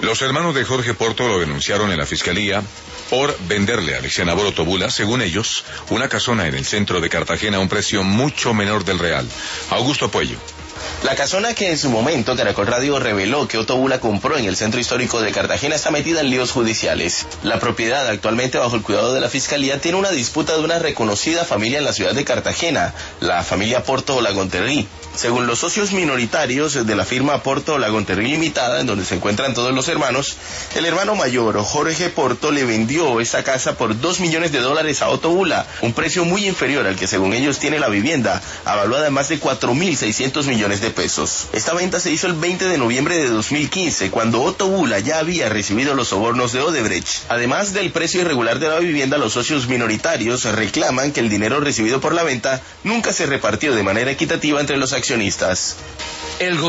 Los hermanos de Jorge Porto lo denunciaron en la fiscalía por venderle a Alexia Navarro Tobula, según ellos, una casona en el centro de Cartagena a un precio mucho menor del real. Augusto Puello. La casona que en su momento Caracol Radio reveló que Otto Bula compró en el centro histórico de Cartagena está metida en líos judiciales. La propiedad, actualmente bajo el cuidado de la Fiscalía, tiene una disputa de una reconocida familia en la ciudad de Cartagena, la familia Porto Lagonterrí. Según los socios minoritarios de la firma Porto Lagonterrí Limitada, en donde se encuentran todos los hermanos, el hermano mayor, Jorge Porto, le vendió esta casa por $2 millones a Otto Bula, un precio muy inferior al que según ellos tiene la vivienda, avaluada en más de 4.600 millones de pesos. Esta venta se hizo el 20 de noviembre de 2015, cuando Otto Bula ya había recibido los sobornos de Odebrecht. Además del precio irregular de la vivienda, los socios minoritarios reclaman que el dinero recibido por la venta nunca se repartió de manera equitativa entre los accionistas.